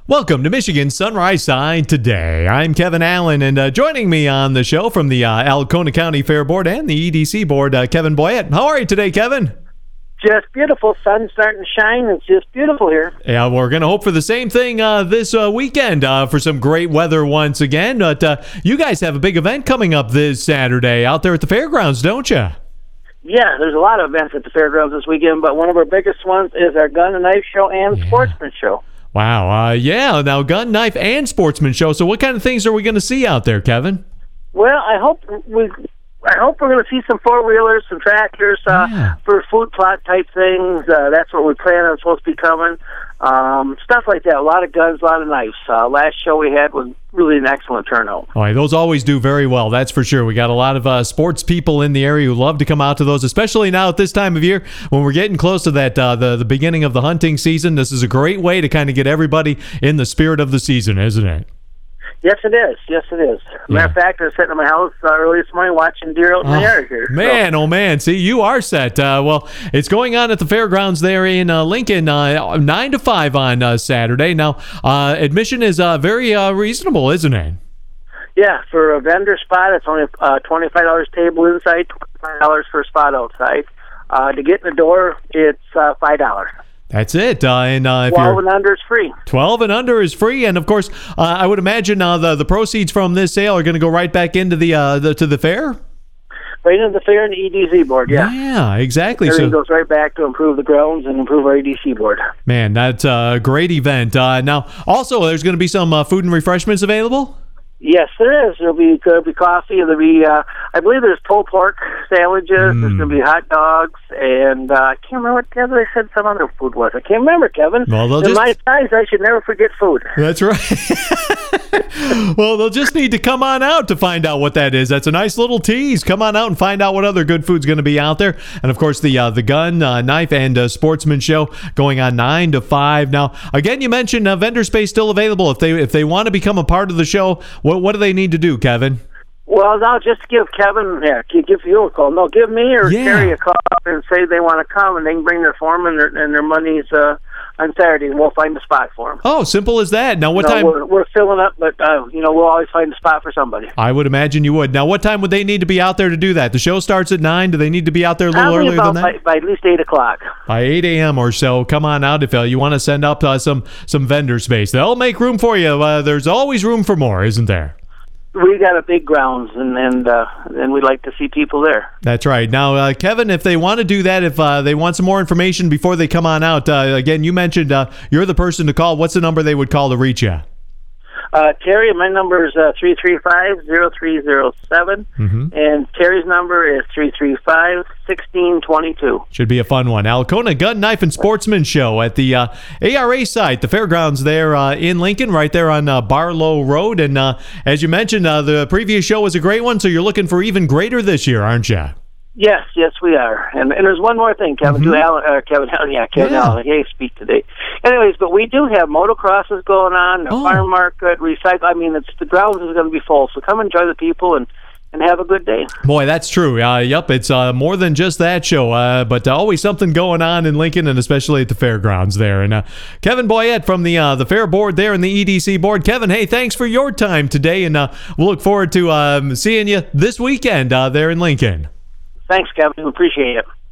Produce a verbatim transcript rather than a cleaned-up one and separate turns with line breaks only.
Welcome to Michigan Sunrise Side Today. I'm Kevin Allen, and uh, joining me on the show from the uh, Alcona County Fair Board and the E D C Board, uh, Kevin Boyette. How are you today, Kevin?
Just beautiful. Sun's starting to shine. It's just beautiful here.
Yeah, we're going to hope for the same thing uh, this uh, weekend uh, for some great weather once again. But uh, you guys have a big event coming up this Saturday out there at the fairgrounds, don't you?
Yeah, there's a lot of events at the fairgrounds this weekend, but one of our biggest ones is our gun and knife show and
yeah.
sportsman show.
Wow. Uh, yeah, now gun, knife, and sportsman show. So what kind of things are we going to see out there, Kevin?
Well, I hope we, I hope we're going to see some four-wheelers, some tractors uh,
yeah.
for food plot type things. Uh, that's what we plan on supposed to be coming. Um, stuff like that. A lot of guns, a lot of knives. Uh, last show we had was really an excellent turnout.
All right, those always do very well, that's for sure. We got a lot of uh, sports people in the area who love to come out to those, especially now at this time of year when we're getting close to that uh, the, the beginning of the hunting season. This is a great way to kind of get everybody in the spirit of the season, isn't it?
Yes, it is. Yes, it is.
Yeah.
Matter of fact, I was sitting in my house uh, early this morning watching deer out in
oh,
the yard here.
Man,
so.
oh, man. See, you are set. Uh, well, it's going on at the fairgrounds there in uh, Lincoln, uh, nine to five on uh, Saturday. Now, uh, admission is uh, very uh, reasonable, isn't it?
Yeah, for a vendor spot, it's only uh, twenty-five dollars table inside, twenty-five dollars for a spot outside. Uh, to get in the door, it's uh, five dollars.
That's it. Uh, and uh, if
twelve
you're,
and under is free.
twelve and under is free, and of course, uh, I would imagine uh, the the proceeds from this sale are going to go right back into the, uh, the to the fair.
Right into the fair and the E D C board. Yeah,
yeah, exactly.
Everything
so
goes right back to improve the grounds and improve our E D C board.
Man, that's a great event. Uh, now, also, there's going to be some uh, food and refreshments available.
Yes, there is. There'll be there'll be coffee. There'll be uh, I believe there's pulled pork sandwiches. Mm. There's going to be hot dogs, and uh, I can't remember what the other. They said some other food was. I can't remember, Kevin.
Well, they'll
In
just...
my times, I should never forget food.
That's right. Well, they'll just need to come on out to find out what that is. That's a nice little tease. Come on out and find out what other good food's going to be out there. And of course, the uh, the gun, uh, knife, and uh, sportsman show going on nine to five. Now, again, you mentioned uh, vendor space still available. If they if they want to become a part of the show, what what do they need to do, Kevin?
Well, now just give Kevin, yeah, give you a call. No, give me or
yeah.
Terry a call and say they want to come, and they can bring their form and their and their money's uh, on Saturday, and we'll find a spot for them.
Oh, simple as that. Now, what
no,
time?
We're, we're filling up, but uh, you know we'll always find a spot for somebody.
I would imagine you would. Now, what time would they need to be out there to do that? The show starts at nine. Do they need to be out there a little
Probably
earlier
about
than that?
By, by at least eight o'clock.
By eight a.m. or so, come on out if uh, you want to send up uh, some some vendor space. They'll make room for you. Uh, there's always room for more, isn't there?
We got a big grounds, and and uh, and we'd like to see people there.
That's right. Now, uh, Kevin, if they want to do that, if uh, they want some more information before they come on out, uh, again, you mentioned uh, you're the person to call. What's the number they would call to reach you?
Uh, Terry, my number is uh, three three five, zero three zero seven,
mm-hmm.
and Terry's number is three three five, one six two two.
Should be a fun one. Alcona Gun, Knife, and Sportsman Show at the uh, A R A site, the fairgrounds there uh, in Lincoln, right there on uh, Barlow Road. And uh, as you mentioned, uh, the previous show was a great one, so you're looking for even greater this year, aren't you?
Yes, yes, we are. And and there's one more thing, Kevin.
Mm-hmm.
Do Alan, uh, Kevin, yeah, Kevin
yeah.
Allen. He speak today. Anyways, but we do have motocrosses going on, a
oh.
farm market, recycle. I mean, it's the grounds is going to be full. So come enjoy the people and, and have a good day.
Boy, that's true. Uh, yep, it's uh, more than just that show, uh, but always something going on in Lincoln, and especially at the fairgrounds there. And uh, Kevin Boyette from the uh, the fair board there and the E D C board. Kevin, hey, thanks for your time today, and uh, we'll look forward to um, seeing you this weekend uh, there in Lincoln.
Thanks, Kevin. Appreciate it.